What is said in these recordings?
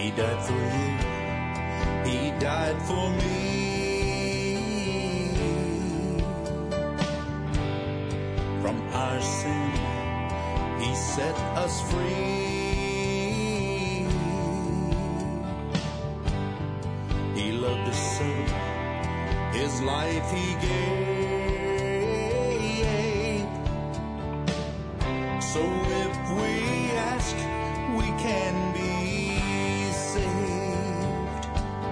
He died for you. He died for me. From our sin, He set us free. He loved us so, His life He gave. So if we ask, we can be saved.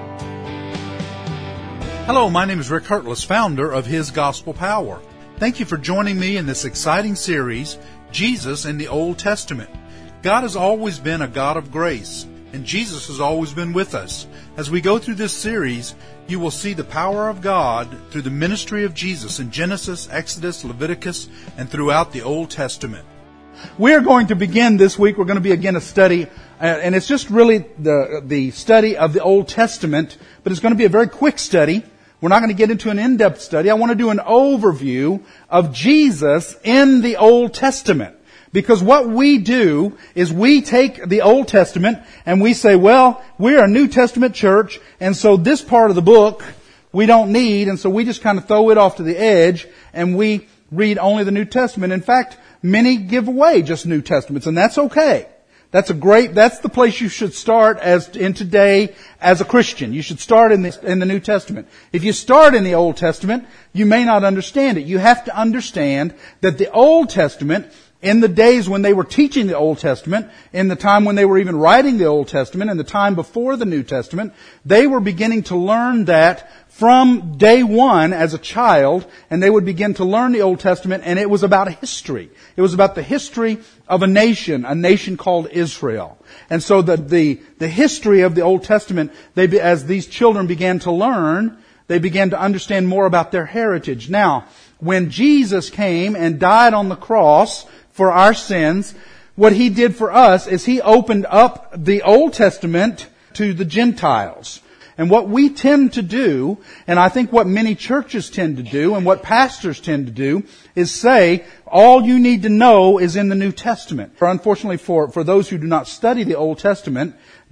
Hello, my name is Rick Hurtless, founder of His Gospel Power. Thank you for joining me in this exciting series, Jesus in the Old Testament. God has always been a God of grace, and Jesus has always been with us. As we go through this series, you will see the power of God through the ministry of Jesus in Genesis, Exodus, Leviticus, and throughout the Old Testament. We're going to begin this week, we're going to begin a study, and it's just really the study of the Old Testament, but it's going to be a very quick study. We're not going to get into an in-depth study. I want to do an overview of Jesus in the Old Testament. Because what we do is we take the Old Testament and we say, well, we're a New Testament church, and so this part of the book we don't need, and so we just kind of throw it off to the edge and we read only the New Testament. In fact, many give away just New Testaments, and that's okay. That's the place you should start in today as a Christian. You should start in the New Testament. If you start in the Old Testament, you may not understand it. You have to understand that the Old Testament, in the days when they were teaching the Old Testament, in the time when they were even writing the Old Testament, in the time before the New Testament, they were beginning to learn that from day one as a child, and they would begin to learn the Old Testament, and it was about history. It was about the history of a nation called Israel. And so the history of the Old Testament, as these children began to learn, they began to understand more about their heritage. Now, when Jesus came and died on the cross for our sins, what He did for us is He opened up the Old Testament to the Gentiles. And what we tend to do, and I think what many churches tend to do, and what pastors tend to do, is say, all you need to know is in the New Testament. Unfortunately, for those who do not study the Old Testament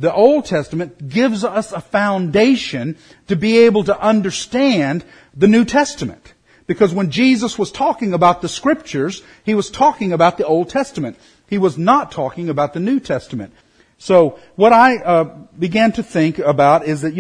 gives us a foundation to be able to understand the New Testament. Because when Jesus was talking about the Scriptures, He was talking about the Old Testament. He was not talking about the New Testament. So what I began to think about is that,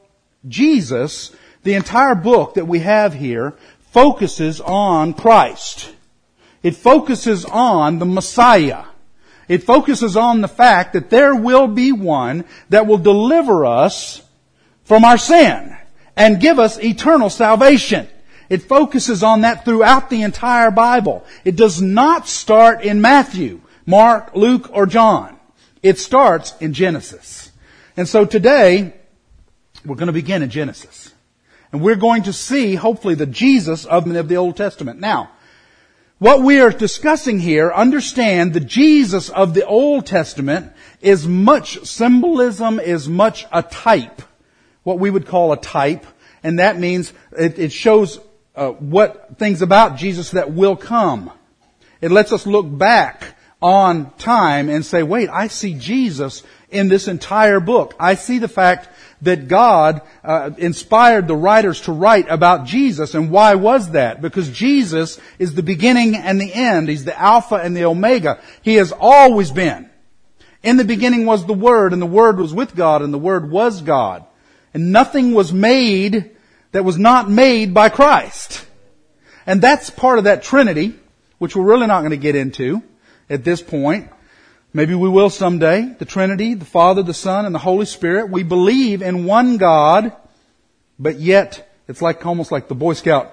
Jesus, the entire book that we have here, focuses on Christ. It focuses on the Messiah. It focuses on the fact that there will be one that will deliver us from our sin and give us eternal salvation. It focuses on that throughout the entire Bible. It does not start in Matthew, Mark, Luke, or John. It starts in Genesis. And so today, we're going to begin in Genesis. And we're going to see, hopefully, the Jesus of the Old Testament. Now, what we are discussing here, understand the Jesus of the Old Testament is much symbolism, is much a type. What we would call a type. And that means it shows what things about Jesus that will come. It lets us look back on time and say, wait, I see Jesus in this entire book. I see the fact that God inspired the writers to write about Jesus. And why was that? Because Jesus is the beginning and the end. He's the Alpha and the Omega. He has always been. In the beginning was the Word, and the Word was with God, and the Word was God. And nothing was made that was not made by Christ. And that's part of that Trinity, which we're really not going to get into at this point. Maybe we will someday. The Trinity, the Father, the Son, and the Holy Spirit. We believe in one God, but yet it's almost like the Boy Scout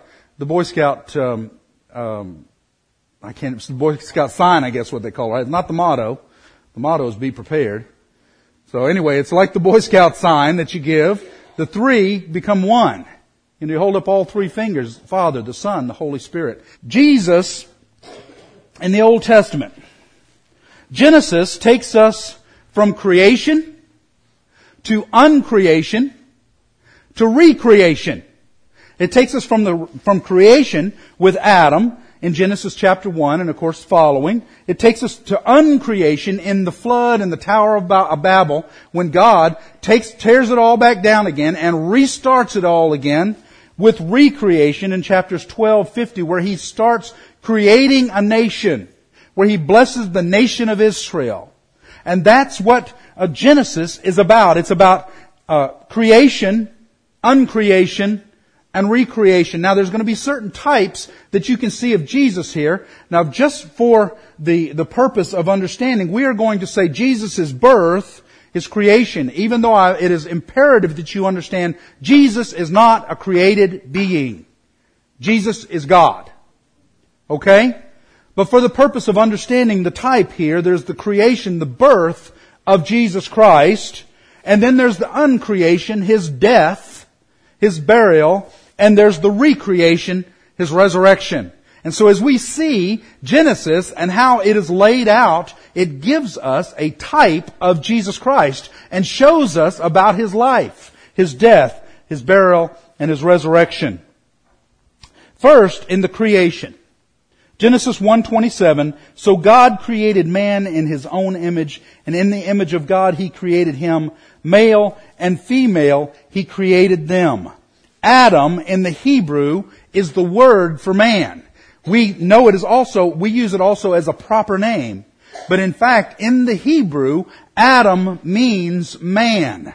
it's the Boy Scout sign, I guess what they call it. It's not the motto. The motto is be prepared. So anyway, it's like the Boy Scout sign that you give. The three become one. And you hold up all three fingers, Father, the Son, the Holy Spirit. Jesus in the Old Testament. Genesis takes us from creation to uncreation to recreation. It takes us from creation with Adam in Genesis chapter 1 and of course following. It takes us to uncreation in the flood and the Tower of Babel, when God tears it all back down again and restarts it all again with recreation in chapters 12-50, where He starts creating a nation, where He blesses the nation of Israel. And that's what Genesis is about. It's about creation, uncreation, and recreation. Now there's going to be certain types that you can see of Jesus here. Now just for the purpose of understanding, we are going to say Jesus' birth, His creation, even though it is imperative that you understand Jesus is not a created being. Jesus is God. Okay? But for the purpose of understanding the type here, there's the creation, the birth of Jesus Christ, and then there's the uncreation, His death, His burial, and there's the recreation, His resurrection. And so as we see Genesis and how it is laid out, it gives us a type of Jesus Christ and shows us about His life, His death, His burial, and His resurrection. First, in the creation. Genesis 1:27, so God created man in His own image, and in the image of God He created him. Male and female He created them. Adam in the Hebrew is the word for man. We know it is also, we use it also as a proper name. But in fact, in the Hebrew, Adam means man.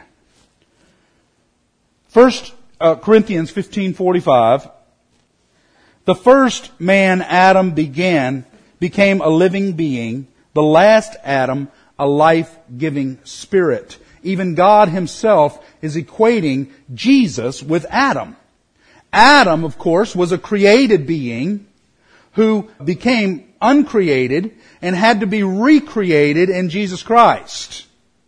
1 Corinthians 15:45, the first man, Adam, became a living being. The last Adam, a life-giving spirit. Even God Himself is equating Jesus with Adam. Adam, of course, was a created being who became uncreated and had to be recreated in Jesus Christ.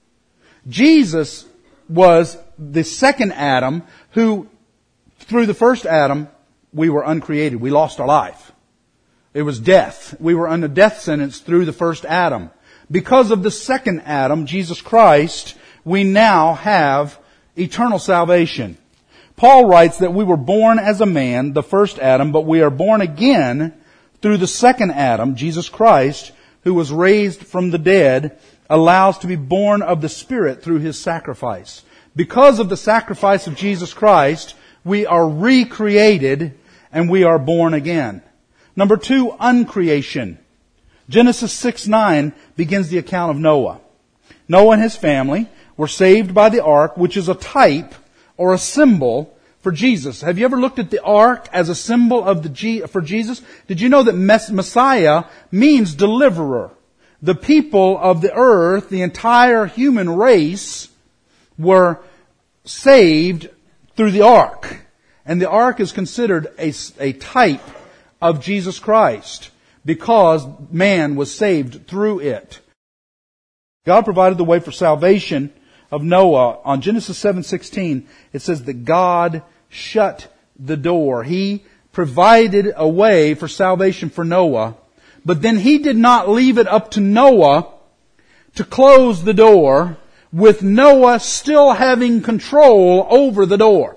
Jesus was the second Adam who, through the first Adam, we were uncreated. We lost our life. It was death. We were under death sentence through the first Adam. Because of the second Adam, Jesus Christ, we now have eternal salvation. Paul writes that we were born as a man, the first Adam, but we are born again through the second Adam, Jesus Christ, who was raised from the dead, allows to be born of the Spirit through His sacrifice. Because of the sacrifice of Jesus Christ, we are recreated and we are born again. Number 2, uncreation. Genesis 6:9 begins the account of Noah. Noah and his family were saved by the ark, which is a type or a symbol for Jesus. Have you ever looked at the ark as a symbol of for Jesus? Did you know that Messiah means deliverer? The people of the earth, the entire human race, were saved through the ark. And the ark is considered a type of Jesus Christ because man was saved through it. God provided the way for salvation of Noah. On Genesis 7:16, it says that God shut the door. He provided a way for salvation for Noah, but then He did not leave it up to Noah to close the door, with Noah still having control over the door.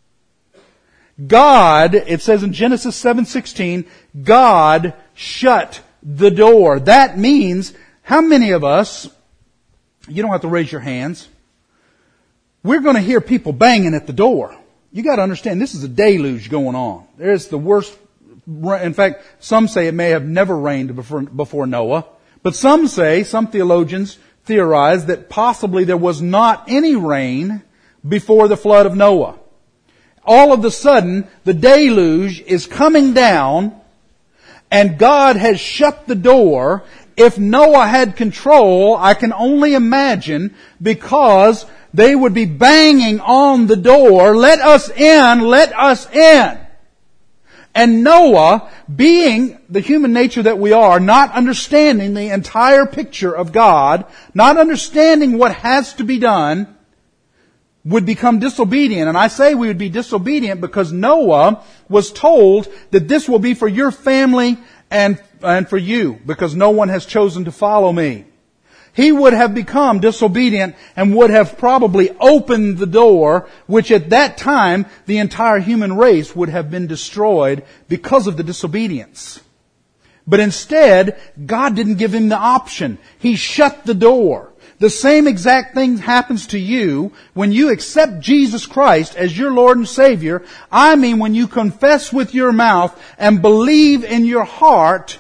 God, it says in Genesis 7:16, God shut the door. That means, how many of us, you don't have to raise your hands, we're going to hear people banging at the door. You got to understand, this is a deluge going on. There's the worst, in fact, some say it may have never rained before Noah, but some theologians theorize that possibly there was not any rain before the flood of Noah. All of a sudden, the deluge is coming down, and God has shut the door. If Noah had control, I can only imagine, because they would be banging on the door, let us in, let us in. And Noah, being the human nature that we are, not understanding the entire picture of God, not understanding what has to be done, would become disobedient. And I say we would be disobedient because Noah was told that this will be for your family and for you, because no one has chosen to follow me. He would have become disobedient and would have probably opened the door, which at that time the entire human race would have been destroyed because of the disobedience. But instead, God didn't give him the option. He shut the door. The same exact thing happens to you when you accept Jesus Christ as your Lord and Savior. I mean, when you confess with your mouth and believe in your heart,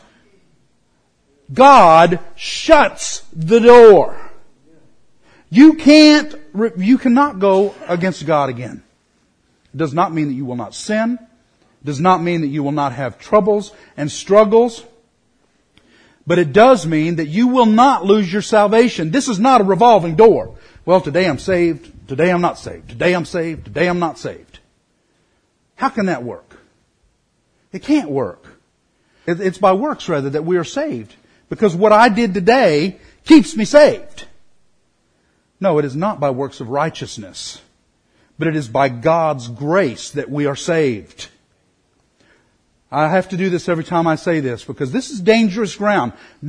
God shuts the door. You cannot go against God again. It does not mean that you will not sin. It does not mean that you will not have troubles and struggles. But it does mean that you will not lose your salvation. This is not a revolving door. Well, today I'm saved. Today I'm not saved. Today I'm saved. Today I'm not saved. How can that work? It can't work. It's by works, rather, that we are saved. Because what I did today keeps me saved. No, it is not by works of righteousness. But it is by God's grace that we are saved. I have to do this every time I say this because this is dangerous ground.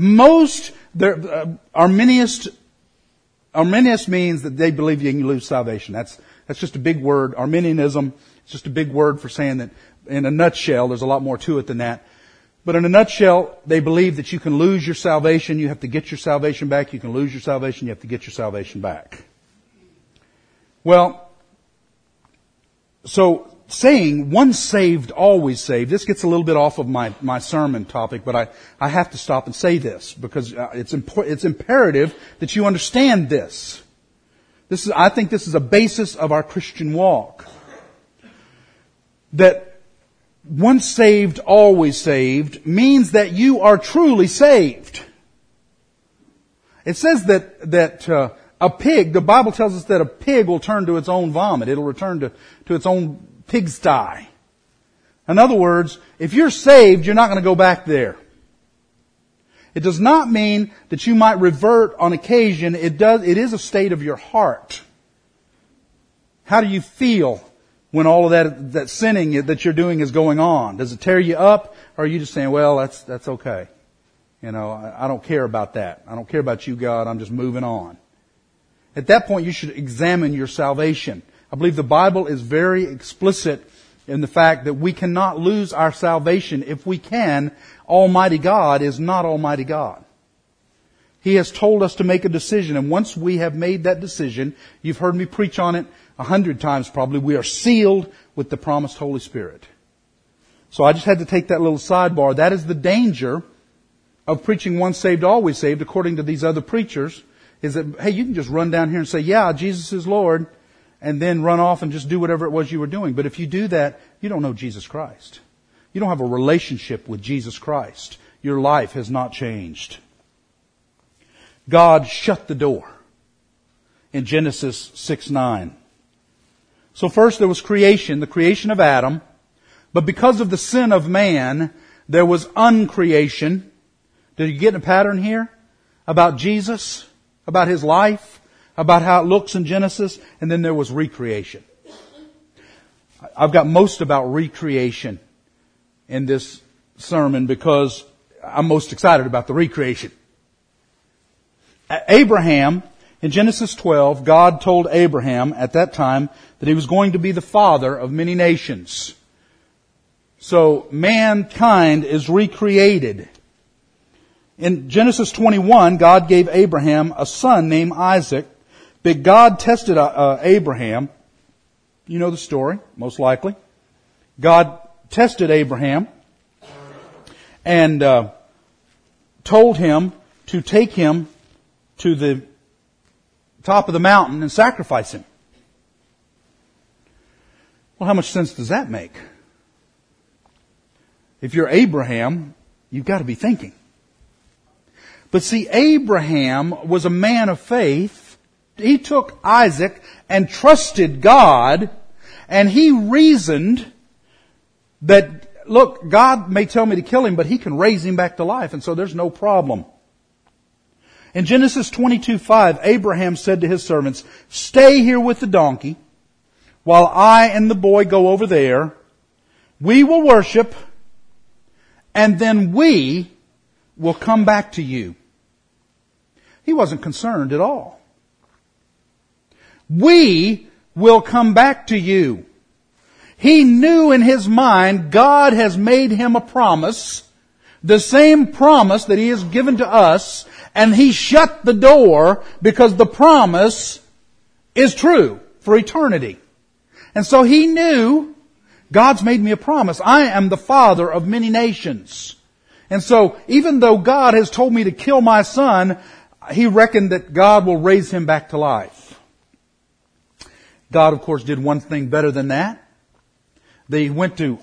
Arminius means that they believe you can lose salvation. That's just a big word. Arminianism is just a big word for saying that in a nutshell, there's a lot more to it than that. But in a nutshell, they believe that you can lose your salvation. You have to get your salvation back. You can lose your salvation. You have to get your salvation back. Well, so saying once saved, always saved, this gets a little bit off of my sermon topic, but I have to stop and say this because it's imperative that you understand this. I think this is a basis of our Christian walk. That once saved, always saved means that you are truly saved. It says that a pig, the Bible tells us that a pig will turn to its own vomit. It'll return to its own pigsty. In other words, if you're saved, you're not going to go back there. It does not mean that you might revert on occasion. It is a state of your heart. How do you feel when all of that sinning that you're doing is going on? Does it tear you up? Or are you just saying, well, that's okay. You know, I don't care about that. I don't care about you, God. I'm just moving on. At that point, you should examine your salvation. I believe the Bible is very explicit in the fact that we cannot lose our salvation. If we can, Almighty God is not Almighty God. He has told us to make a decision, and once we have made that decision, you've heard me preach on it 100 times probably, we are sealed with the promised Holy Spirit. So I just had to take that little sidebar. That is the danger of preaching once saved, always saved, according to these other preachers, is that, hey, you can just run down here and say, yeah, Jesus is Lord, and then run off and just do whatever it was you were doing. But if you do that, you don't know Jesus Christ. You don't have a relationship with Jesus Christ. Your life has not changed. God shut the door in Genesis 6:9. So first there was creation, the creation of Adam. But because of the sin of man, there was uncreation. Did you get a pattern here? About Jesus, about His life, about how it looks in Genesis, and then there was recreation. I've got most about recreation in this sermon because I'm most excited about the recreation. Abraham, in Genesis 12, God told Abraham at that time that he was going to be the father of many nations. So mankind is recreated. In Genesis 21, God gave Abraham a son named Isaac. But God tested Abraham. You know the story, most likely. God tested Abraham and told him to take him to the top of the mountain and sacrifice him. Well, how much sense does that make? If you're Abraham, you've got to be thinking. But see, Abraham was a man of faith. He took Isaac and trusted God, and he reasoned that, look, God may tell me to kill him, but He can raise him back to life, and so there's no problem. In Genesis 22:5, Abraham said to his servants, "Stay here with the donkey, while I and the boy go over there. We will worship, and then we will come back to you." He wasn't concerned at all. We will come back to you. He knew in his mind God has made him a promise the same promise that He has given to us, and He shut the door because the promise is true for eternity. And so He knew, God's made me a promise. I am the father of many nations. And so even though God has told me to kill my son, He reckoned that God will raise him back to life. God, of course, did one thing better than that. They went to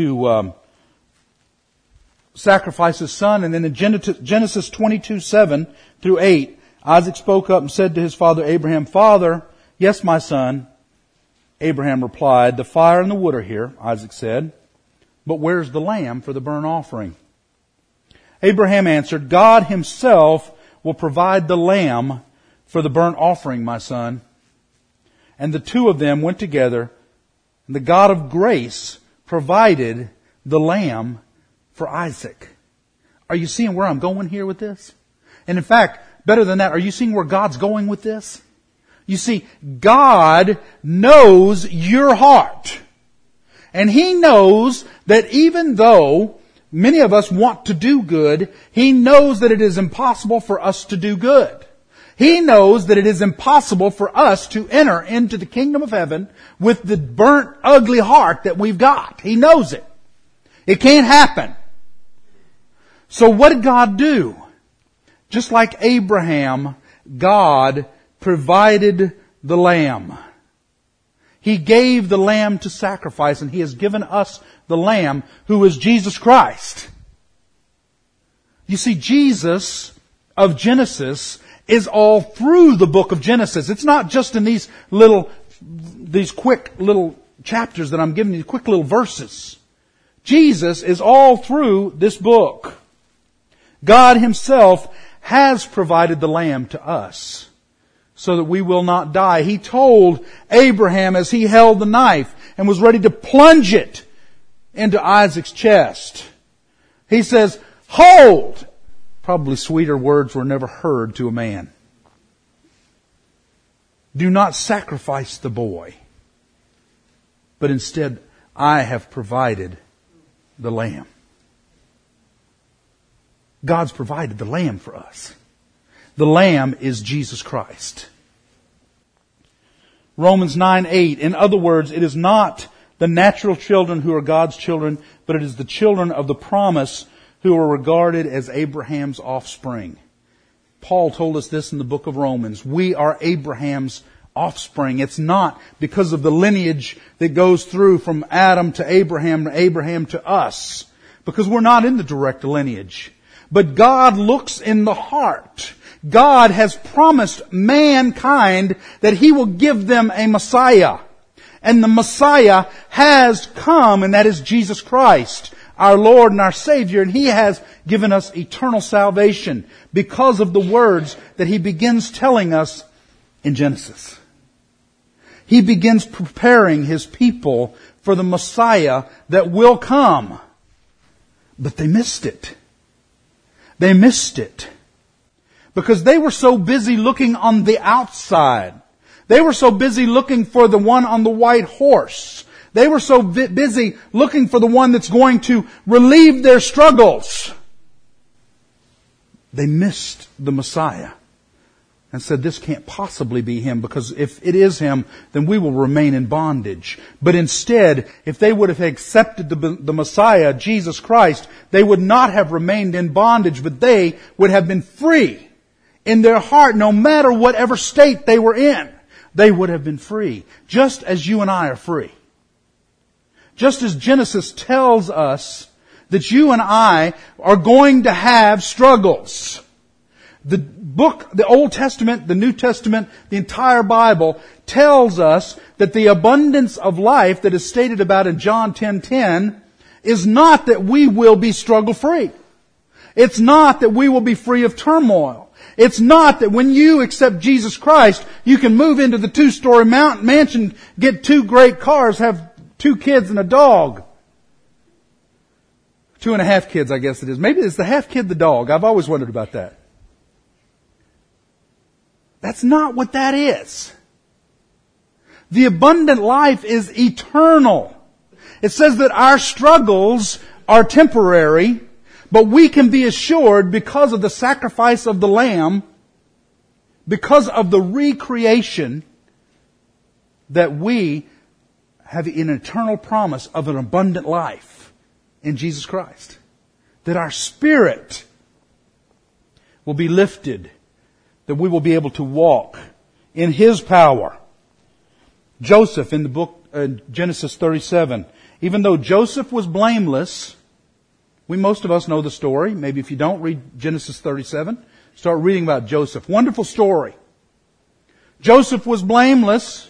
sacrifice his son, and then in Genesis 22:7 through 8, Isaac spoke up and said to his father Abraham, "Father, yes, my son." Abraham replied, "The fire and the wood are here," Isaac said, "but where's the lamb for the burnt offering?" Abraham answered, "God Himself will provide the lamb for the burnt offering, my son." And the two of them went together, and the God of grace provided the lamb for Isaac. Are you seeing where I'm going here with this? And in fact, better than that, are you seeing where God's going with this? You see, God knows your heart. And He knows that even though many of us want to do good, He knows that it is impossible for us to do good. He knows that it is impossible for us to enter into the kingdom of heaven with the burnt, ugly heart that we've got. He knows it. It can't happen. So what did God do? Just like Abraham, God provided the lamb. He gave the lamb to sacrifice, and He has given us the lamb who is Jesus Christ. You see, Jesus of Genesis is all through the book of Genesis. It's not just in these quick little chapters that I'm giving you, quick little verses. Jesus is all through this book. God Himself has provided the lamb to us so that we will not die. He told Abraham as he held the knife and was ready to plunge it into Isaac's chest. He says, "Hold!" Probably sweeter words were never heard to a man. "Do not sacrifice the boy, but instead I have provided the lamb." God's provided the lamb for us. The lamb is Jesus Christ. Romans 9:8. In other words, it is not the natural children who are God's children, but it is the children of the promise who are regarded as Abraham's offspring. Paul told us this in the book of Romans. We are Abraham's offspring. It's not because of the lineage that goes through from Adam to Abraham to us, because we're not in the direct lineage. But God looks in the heart. God has promised mankind that He will give them a Messiah. And the Messiah has come, and that is Jesus Christ, our Lord and our Savior. And He has given us eternal salvation because of the words that He begins telling us in Genesis. He begins preparing His people for the Messiah that will come. But they missed it. They missed it. Because they were so busy looking on the outside. They were so busy looking for the one on the white horse. They were so busy looking for the one that's going to relieve their struggles. They missed the Messiah and said, "This can't possibly be Him, because if it is Him, then we will remain in bondage." But instead, if they would have accepted the Messiah, Jesus Christ, they would not have remained in bondage, but they would have been free in their heart, no matter whatever state they were in. They would have been free, just as you and I are free. Just as Genesis tells us that you and I are going to have struggles. The book, the Old Testament, the New Testament, the entire Bible tells us that the abundance of life that is stated about in John 10:10 is not that we will be struggle-free. It's not that we will be free of turmoil. It's not that when you accept Jesus Christ, you can move into the 2-story mansion, get 2 great cars, have 2 kids and a dog. 2.5 kids, I guess it is. Maybe it's the half kid, the dog. I've always wondered about that. That's not what that is. The abundant life is eternal. It says that our struggles are temporary, But we can be assured because of the sacrifice of the Lamb, because of the recreation, that we have an eternal promise of an abundant life in Jesus Christ. That our spirit will be lifted, that we will be able to walk in His power. Joseph in the book Genesis 37, even though Joseph was blameless, most of us know the story. Maybe if you don't, read Genesis 37. Start reading about Joseph. Wonderful story. Joseph was blameless,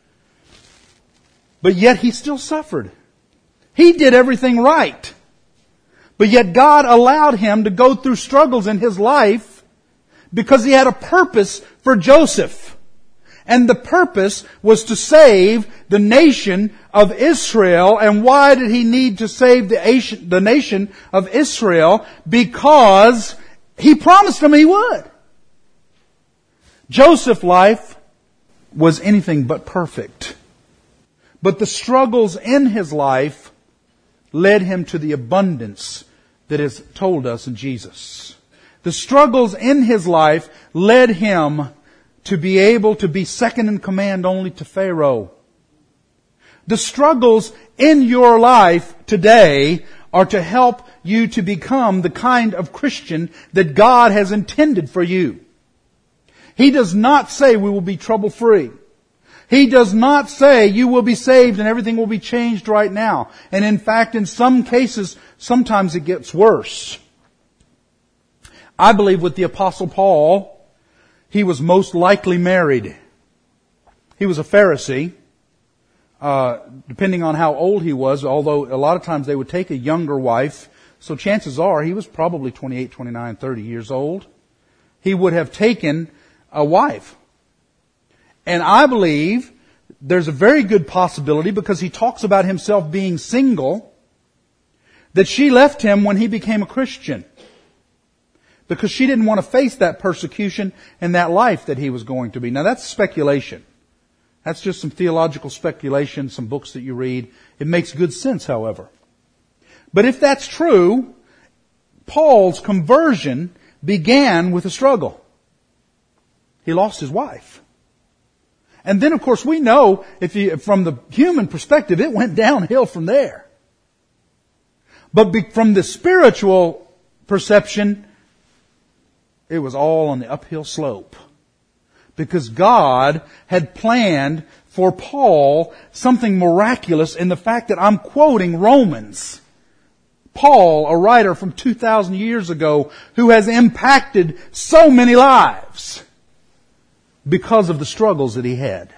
but yet he still suffered. He did everything right. But yet God allowed him to go through struggles in his life because He had a purpose for Joseph. And the purpose was to save the nation of Israel. And why did He need to save the nation of Israel? Because He promised them He would. Joseph's life was anything but perfect. But the struggles in his life led him to the abundance that is told us in Jesus. The struggles in his life led him to be able to be second in command only to Pharaoh. The struggles in your life today are to help you to become the kind of Christian that God has intended for you. He does not say we will be trouble-free. He does not say you will be saved and everything will be changed right now. And in fact, in some cases, sometimes it gets worse. I believe with the Apostle Paul, he was most likely married. He was a Pharisee. Depending on how old he was, although a lot of times they would take a younger wife. So chances are he was probably 28, 29, 30 years old. He would have taken a wife. And I believe there's a very good possibility, because he talks about himself being single, that she left him when he became a Christian. Because she didn't want to face that persecution and that life that he was going to be. Now that's speculation. That's just some theological speculation, some books that you read. It makes good sense, however. But if that's true, Paul's conversion began with a struggle. He lost his wife. And then, of course, we know, from the human perspective, it went downhill from there. But from the spiritual perception, it was all on the uphill slope. Because God had planned for Paul something miraculous in the fact that I'm quoting Romans. Paul, a writer from 2,000 years ago, who has impacted so many lives because of the struggles that he had.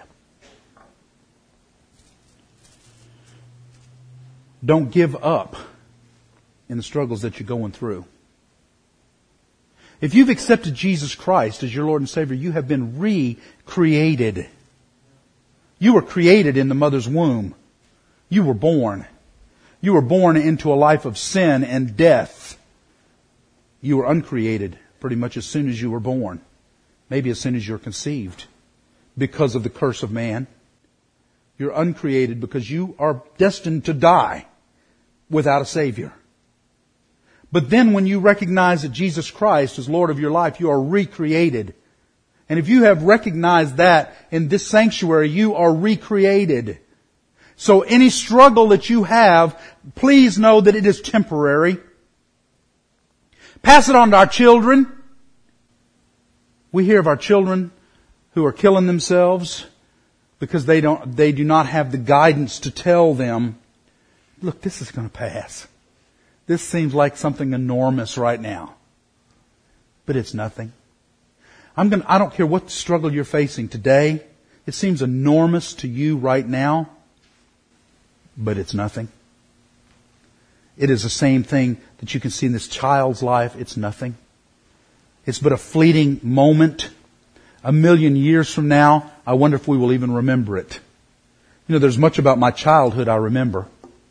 Don't give up in the struggles that you're going through. If you've accepted Jesus Christ as your Lord and Savior, you have been recreated. You were created in the mother's womb. You were born. You were born into a life of sin and death. You were uncreated pretty much as soon as you were born. Maybe as soon as you're conceived, because of the curse of man. You're uncreated because you are destined to die without a Savior. But then when you recognize that Jesus Christ is Lord of your life, you are recreated. And if you have recognized that in this sanctuary, you are recreated. So any struggle that you have, please know that it is temporary. Pass it on to our children. We hear of our children who are killing themselves because they do not have the guidance to tell them, look, this is going to pass. This seems like something enormous right now. But it's nothing. I don't care what struggle you're facing today. It seems enormous to you right now. But it's nothing. It is the same thing that you can see in this child's life. It's nothing. It's but a fleeting moment. 1,000,000 years from now, I wonder if we will even remember it. There's much about my childhood I remember.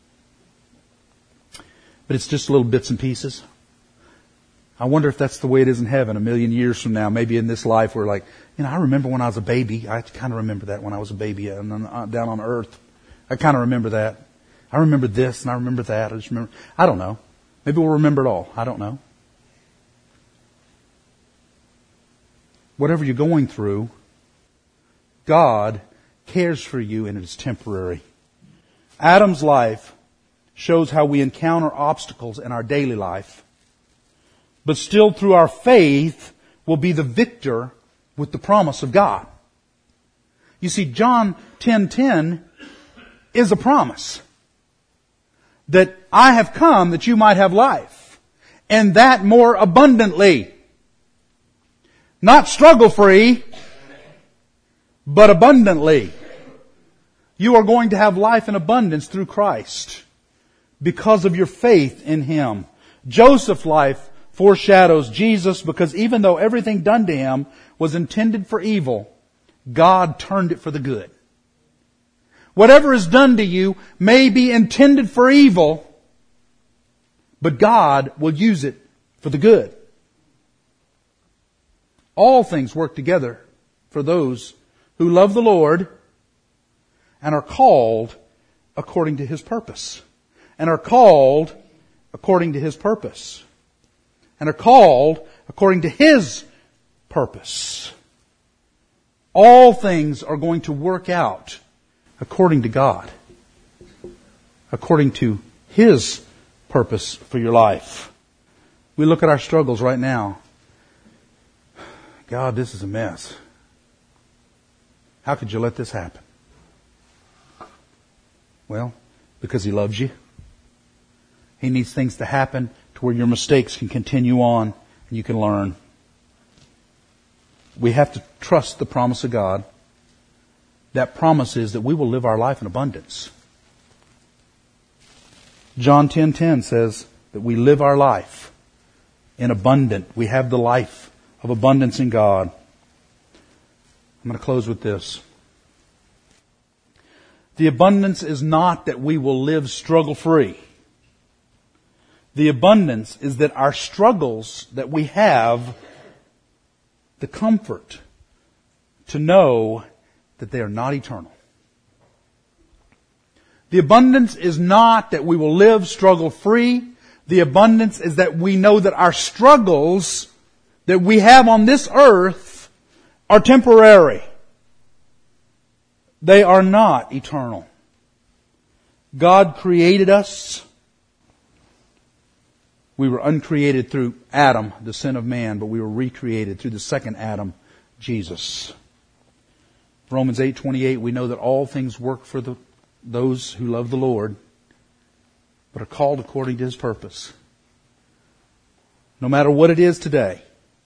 But it's just little bits and pieces. I wonder if that's the way it is in heaven 1,000,000 years from now. Maybe in this life we're like, I remember when I was a baby. I kind of remember that when I was a baby down on earth. I kind of remember that. I remember this and I remember that. I don't know. Maybe we'll remember it all. I don't know. Whatever you're going through, God cares for you and it is temporary. Adam's life shows how we encounter obstacles in our daily life, but still through our faith will be the victor with the promise of God. You see, John 10:10 is a promise that I have come that you might have life, and that more abundantly. Not struggle-free, but abundantly. You are going to have life in abundance through Christ because of your faith in Him. Joseph's life foreshadows Jesus because even though everything done to him was intended for evil, God turned it for the good. Whatever is done to you may be intended for evil, but God will use it for the good. All things work together for those who love the Lord and are called according to His purpose. And are called according to His purpose. And are called according to His purpose. All things are going to work out according to God. According to His purpose for your life. We look at our struggles right now. God, this is a mess. How could you let this happen? Well, because He loves you. He needs things to happen to where your mistakes can continue on and you can learn. We have to trust the promise of God. That promise is that we will live our life in abundance. John 10:10 says that we live our life in abundant. We have the life of abundance in God. I'm going to close with this. The abundance is not that we will live struggle-free. The abundance is that our struggles that we have the comfort to know that they are not eternal. The abundance is not that we will live struggle-free. The abundance is that we know that our struggles that we have on this earth are temporary. They are not eternal. God created us. We were uncreated through Adam, the sin of man, but we were recreated through the second Adam, Jesus. Romans 8:28, we know that all things work for those who love the Lord, but are called according to His purpose. No matter what it is today,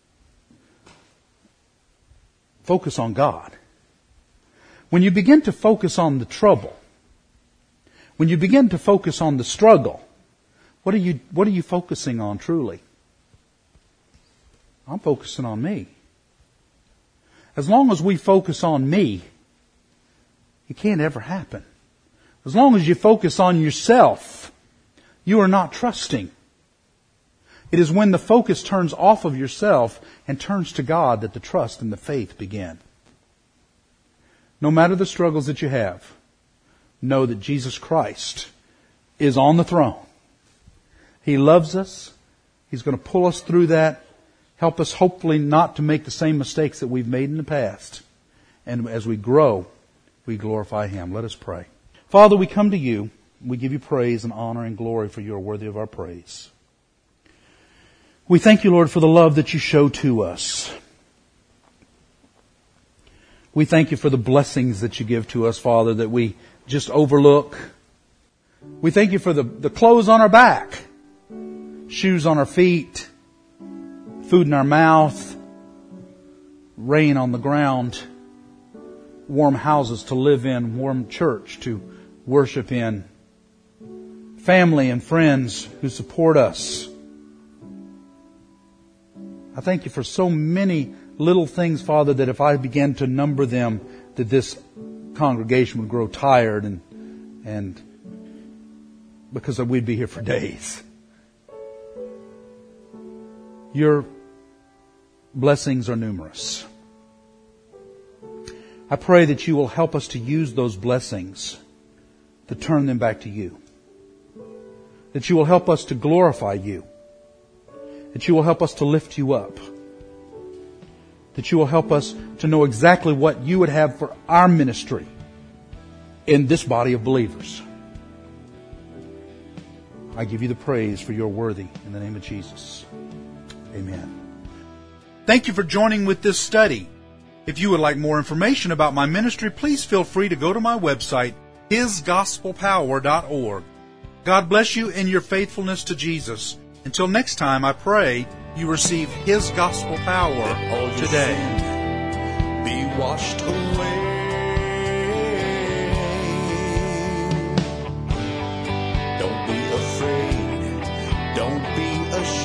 focus on God. When you begin to focus on the trouble, when you begin to focus on the struggle, what are you focusing on truly? I'm focusing on me. As long as we focus on me, it can't ever happen. As long as you focus on yourself, you are not trusting. It is when the focus turns off of yourself and turns to God that the trust and the faith begin. No matter the struggles that you have, know that Jesus Christ is on the throne. He loves us. He's going to pull us through that. Help us hopefully not to make the same mistakes that we've made in the past. And as we grow, we glorify Him. Let us pray. Father, we come to You. We give You praise and honor and glory for You are worthy of our praise. We thank You, Lord, for the love that You show to us. We thank You for the blessings that You give to us, Father, that we just overlook. We thank You for the clothes on our back, shoes on our feet, food in our mouth, rain on the ground, warm houses to live in, warm church to worship in, family and friends who support us. I thank You for so many little things, Father, that if I began to number them, that this congregation would grow tired and because we'd be here for days. Your blessings are numerous. I pray that You will help us to use those blessings to turn them back to You. that you will help us to glorify you, that you will help us to lift you up, that you will help us to know exactly what you would have for our ministry in this body of believers. I give you the praise for your worthy in the name of Jesus. Amen. Thank you for joining with this study. If you would like more information about my ministry, please feel free to go to my website, hisgospelpower.org. God bless you in your faithfulness to Jesus. Until next time, I pray you receive His gospel power today. Be washed away. Don't be afraid. Don't be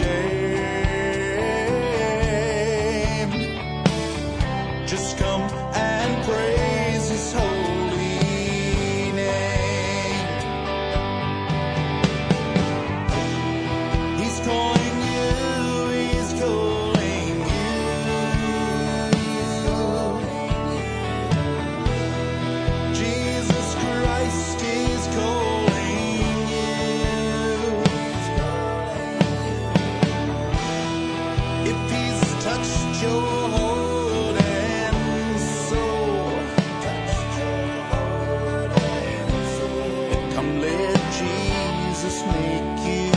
ashamed. Just come and praise His holy name. He's calling you. He's calling you. Jesus Christ is calling you. If He's touched your heart and soul, come let Jesus make you